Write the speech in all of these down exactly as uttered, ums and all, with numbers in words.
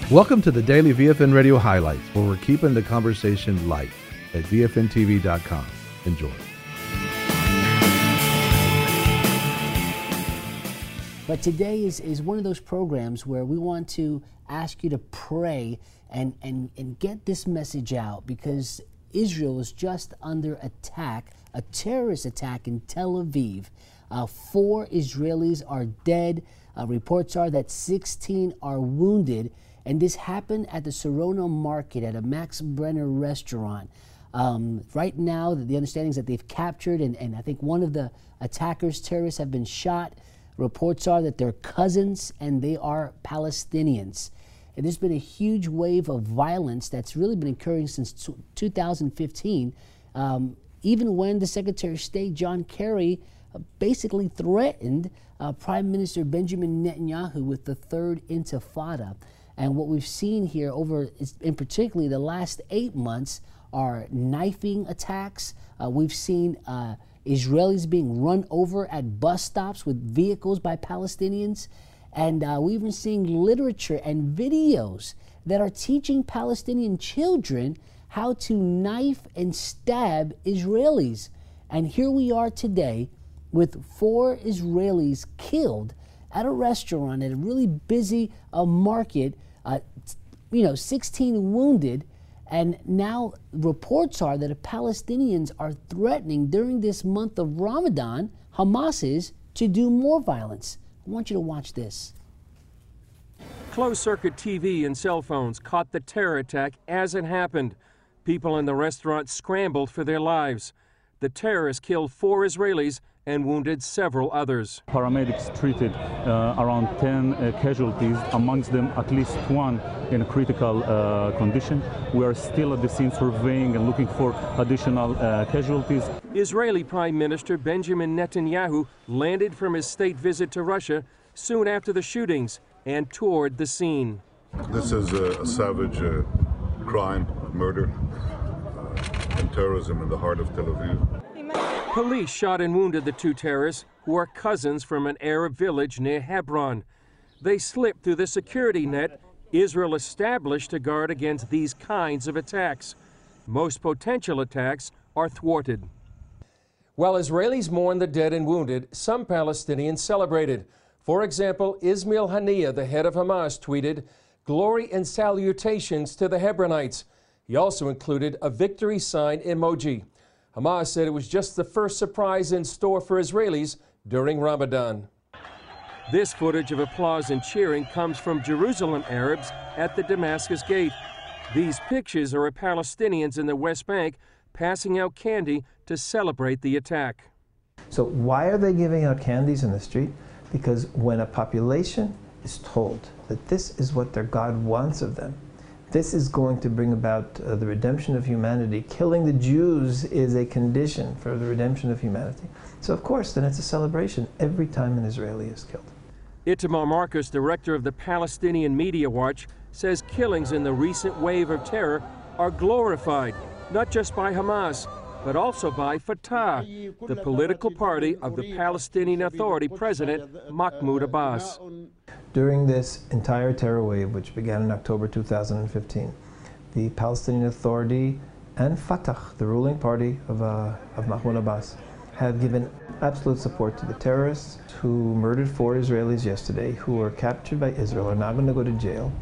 Welcome to the Daily V F N Radio Highlights, where we're keeping the conversation light at V F N T V dot com. Enjoy. But today is, is one of those programs where we want to ask you to pray and, and, and get this message out, because Israel is just under attack, a terrorist attack in Tel Aviv. Uh, four Israelis are dead. Uh, reports are that sixteen are wounded. And this happened at the Sarona Market at a Max Brenner restaurant. Um, right now, the, the understanding is that they've captured, and, and I think one of the attackers, terrorists, have been shot. Reports are that they're cousins and they are Palestinians. And there's been a huge wave of violence that's really been occurring since two thousand fifteen, um, even when the Secretary of State, John Kerry, uh, basically threatened uh, Prime Minister Benjamin Netanyahu with the third intifada. And what we've seen here over, in particularly the last eight months, are knifing attacks. Uh, we've seen uh, Israelis being run over at bus stops with vehicles by Palestinians. And uh, we've been seeing literature and videos that are teaching Palestinian children how to knife and stab Israelis. And here we are today with four Israelis killed at a restaurant at a really busy uh, market. Uh, you know, sixteen wounded, and now reports are that the Palestinians are threatening during this month of Ramadan, Hamas is, to do more violence. I want you to watch this. Closed-circuit T V and cell phones caught the terror attack as it happened. People in the restaurant scrambled for their lives. The terrorists killed four Israelis and wounded several others. Paramedics treated uh, around ten uh, casualties, amongst them at least one in a critical uh, condition. We are still at the scene surveying and looking for additional uh, casualties. Israeli Prime Minister Benjamin Netanyahu landed from his state visit to Russia soon after the shootings and toured the scene. This is a, a savage uh, crime, murder, uh, and terrorism in the heart of Tel Aviv. Police shot and wounded the two terrorists, who are cousins from an Arab village near Hebron. They slipped through the security net Israel established to guard against these kinds of attacks. Most potential attacks are thwarted. While Israelis mourn the dead and wounded, some Palestinians celebrated. For example, Ismail Haniyeh, the head of Hamas, tweeted, "Glory and salutations to the Hebronites." He also included a victory sign emoji. Hamas said it was just the first surprise in store for Israelis during Ramadan. This footage of applause and cheering comes from Jerusalem Arabs at the Damascus Gate. These pictures are of Palestinians in the West Bank passing out candy to celebrate the attack. So why are they giving out candies in the street? Because when a population is told that this is what their God wants of them, this is going to bring about uh, the redemption of humanity. Killing the Jews is a condition for the redemption of humanity. So of course, then it's a celebration every time an Israeli is killed. Itamar Marcus, director of the Palestinian Media Watch, says killings in the recent wave of terror are glorified, not just by Hamas, but also by Fatah, the political party of the Palestinian Authority president, Mahmoud Abbas. During this entire terror wave, which began in October two thousand fifteen, the Palestinian Authority and Fatah, the ruling party of, uh, of Mahmoud Abbas, have given absolute support to the terrorists who murdered four Israelis yesterday, who were captured by Israel, are now going to go to jail.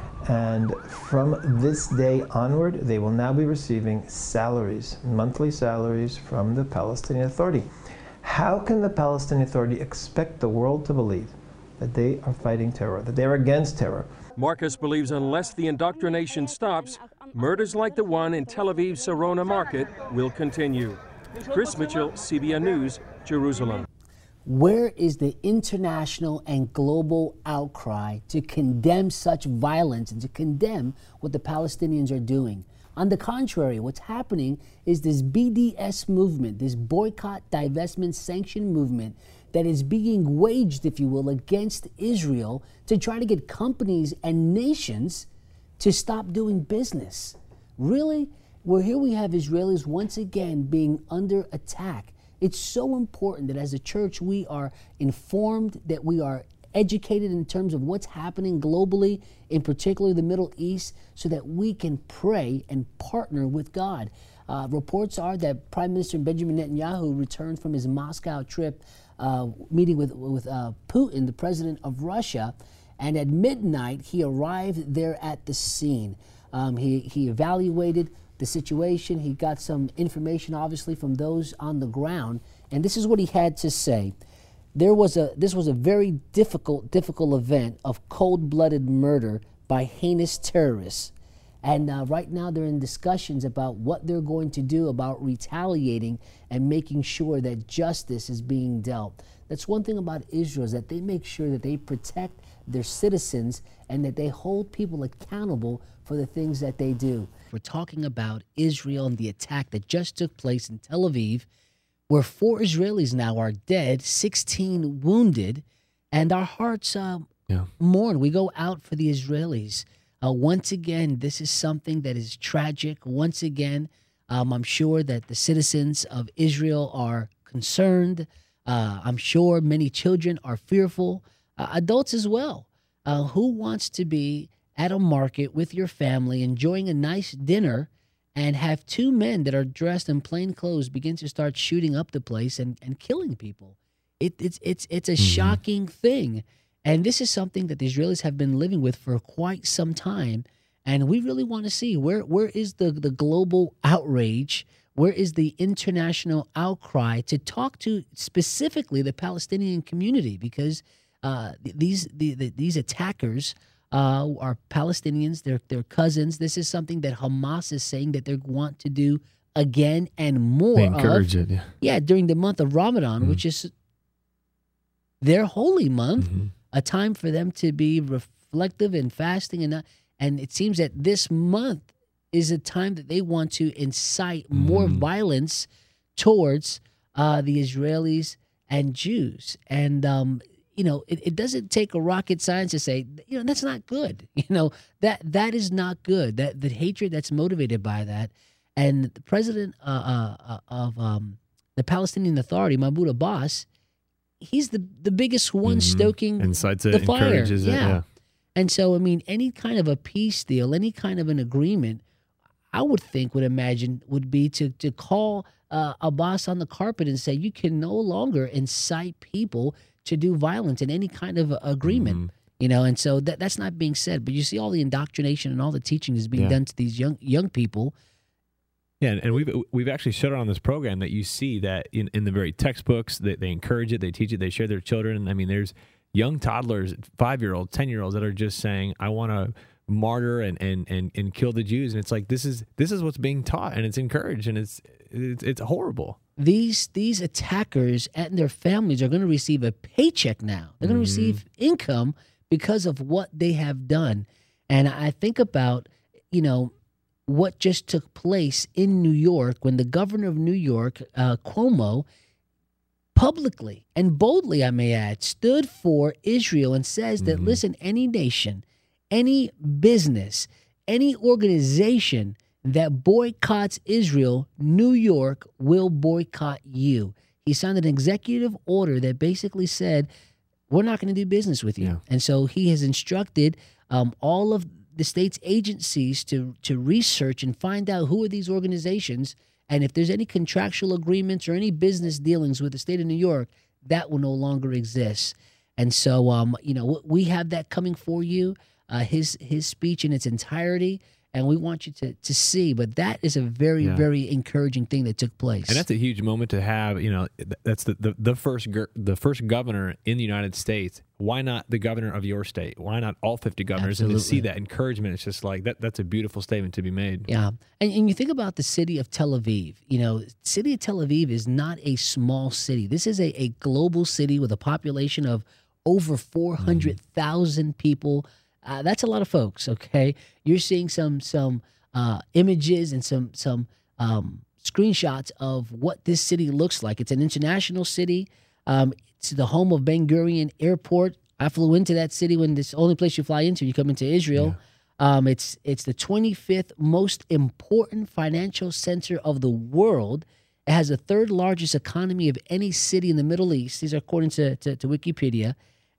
And from this day onward, they will now be receiving salaries, monthly salaries from the Palestinian Authority. How can the Palestinian Authority expect the world to believe that they are fighting terror, that they are against terror? Marcus believes unless the indoctrination stops, murders like the one in Tel Aviv's Sarona Market will continue. Chris Mitchell, C B N News, Jerusalem. Where is the international and global outcry to condemn such violence and to condemn what the Palestinians are doing? On the contrary, what's happening is this B D S movement, this boycott, divestment, sanction movement that is being waged, if you will, against Israel to try to get companies and nations to stop doing business. Really? Well, here we have Israelis once again being under attack. It's so important that as a church we are informed, that we are educated in terms of what's happening globally, in particular the Middle East, so that we can pray and partner with God. Uh, reports are that Prime Minister Benjamin Netanyahu returned from his Moscow trip, uh, meeting with, with uh, Putin, the president of Russia, and at midnight he arrived there at the scene. Um, he, he evaluated the situation. He got some information, obviously, from those on the ground, and this is what he had to say. There was a, this was a very difficult, difficult event of cold-blooded murder by heinous terrorists. And uh, right now they're in discussions about what they're going to do about retaliating and making sure that justice is being dealt. That's one thing about Israel, is that they make sure that they protect their citizens and that they hold people accountable for the things that they do. We're talking about Israel and the attack that just took place in Tel Aviv, where four Israelis now are dead, sixteen wounded, and our hearts uh, yeah. mourn. We go out for the Israelis. Uh, once again, this is something that is tragic. Once again, um, I'm sure that the citizens of Israel are concerned. Uh, I'm sure many children are fearful, uh, adults as well. Uh, who wants to be at a market with your family, enjoying a nice dinner, and have two men that are dressed in plain clothes begin to start shooting up the place and, and killing people? It, it's, it's, it's a mm-hmm. shocking thing. And this is something that the Israelis have been living with for quite some time. And we really want to see where where is the, the global outrage, where is the international outcry to talk to specifically the Palestinian community, because uh, these the, the, these attackers uh, are Palestinians, they're, they're cousins. This is something that Hamas is saying that they want to do again and more they encourage of. it, yeah. yeah, during the month of Ramadan, mm-hmm. which is their holy month. Mm-hmm. A time for them to be reflective and fasting, and not, and it seems that this month is a time that they want to incite more mm. violence towards uh, the Israelis and Jews. And um, you know, it, it doesn't take a rocket science to say, you know, that's not good. You know, that that is not good. That the hatred that's motivated by that, and the president uh, uh, of um, the Palestinian Authority, Mahmoud Abbas, he's the, the biggest one mm-hmm. stoking Incites the it, fire. encourages yeah. it. Yeah. And so, I mean, any kind of a peace deal, any kind of an agreement, I would think, would imagine, would be to, to call uh, Abbas on the carpet and say, you can no longer incite people to do violence in any kind of agreement. Mm-hmm. You know, and so that that's not being said. But you see all the indoctrination and all the teaching is being yeah. done to these young young people. Yeah, and we've we've actually showed it on this program that you see that in, in the very textbooks that they, they encourage it, they teach it, they share their children. I mean, there's young toddlers, five-year-olds, ten-year-olds that are just saying, I want to martyr and, and, and, and kill the Jews. And it's like, this is this is what's being taught, and it's encouraged, and it's it's, it's horrible. These these attackers and their families are going to receive a paycheck now. They're going to mm-hmm. receive income because of what they have done. And I think about, you know, what just took place in New York when the governor of New York, uh, Cuomo, publicly and boldly, I may add, stood for Israel and says mm-hmm. that, listen, any nation, any business, any organization that boycotts Israel, New York will boycott you. He signed an executive order that basically said, we're not going to do business with you. Yeah. And so he has instructed um, all of the state's agencies to to research and find out who are these organizations, and if there's any contractual agreements or any business dealings with the state of New York, that will no longer exist. And so, um, you know, we have that coming for you, uh, his his speech in its entirety, and we want you to to see. But that is a very, yeah. very encouraging thing that took place. And that's a huge moment to have. You know, that's the the, the first the first governor in the United States. Why not the governor of your state? Why not all fifty governors? Absolutely. And to see that encouragement, it's just like, that. that's a beautiful statement to be made. Yeah. And, and you think about the city of Tel Aviv. You know, city of Tel Aviv is not a small city. This is a, a global city with a population of over four hundred thousand mm-hmm. people. Uh, that's a lot of folks, okay? You're seeing some some uh, images and some, some um, screenshots of what this city looks like. It's an international city. Um, it's the home of Ben Gurion Airport. I flew into that city when it's the only place you fly into. You come into Israel. Yeah. Um, it's it's the twenty-fifth most important financial center of the world. It has the third largest economy of any city in the Middle East. These are according to, to, to Wikipedia.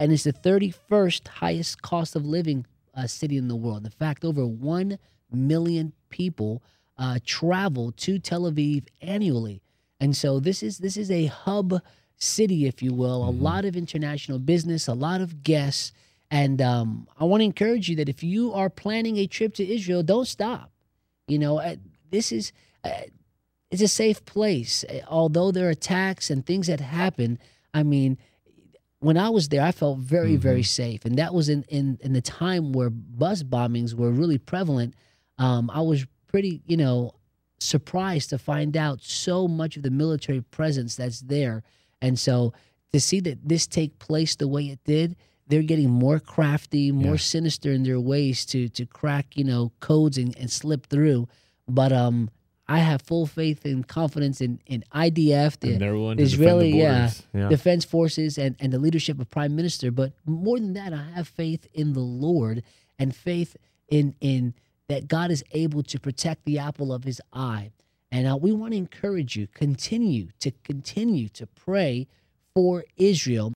and it's the thirty-first highest cost of living uh, city in the world. In fact, over one million people uh, travel to Tel Aviv annually. And so this is this is a hub city, if you will, a mm-hmm. lot of international business, a lot of guests. And um, I want to encourage you that if you are planning a trip to Israel, don't stop. You know, uh, this is uh, it's a safe place. Although there are attacks and things that happen, I mean, when I was there, I felt very, mm-hmm. very safe. And that was in, in, in the time where bus bombings were really prevalent. Um, I was pretty, you know, surprised to find out so much of the military presence that's there. And so to see that this take place the way it did, they're getting more crafty, more yeah. sinister in their ways to to crack, you know, codes and, and slip through. But um, I have full faith and confidence in, in I D F, the, the Israeli yeah, yeah. Defense Forces, and, and the leadership of Prime Minister. But more than that, I have faith in the Lord and faith in in that God is able to protect the apple of his eye. And uh, we want to encourage you, continue to continue to pray for Israel.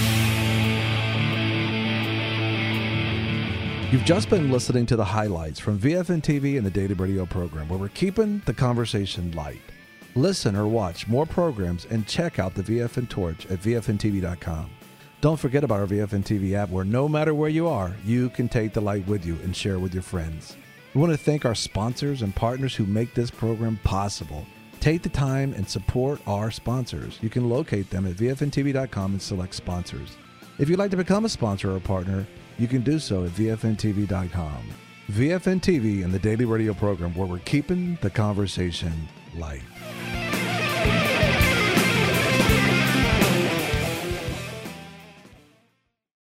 You've just been listening to the highlights from V F N T V and the Daily Radio program, where we're keeping the conversation light. Listen or watch more programs and check out the V F N Torch at V F N T V dot com. Don't forget about our V F N T V app, where no matter where you are, you can take the light with you and share with your friends. We want to thank our sponsors and partners who make this program possible. Take the time and support our sponsors. You can locate them at V F N T V dot com and select sponsors. If you'd like to become a sponsor or a partner, you can do so at V F N T V dot com. V F N T V and the Daily Radio program, where we're keeping the conversation light.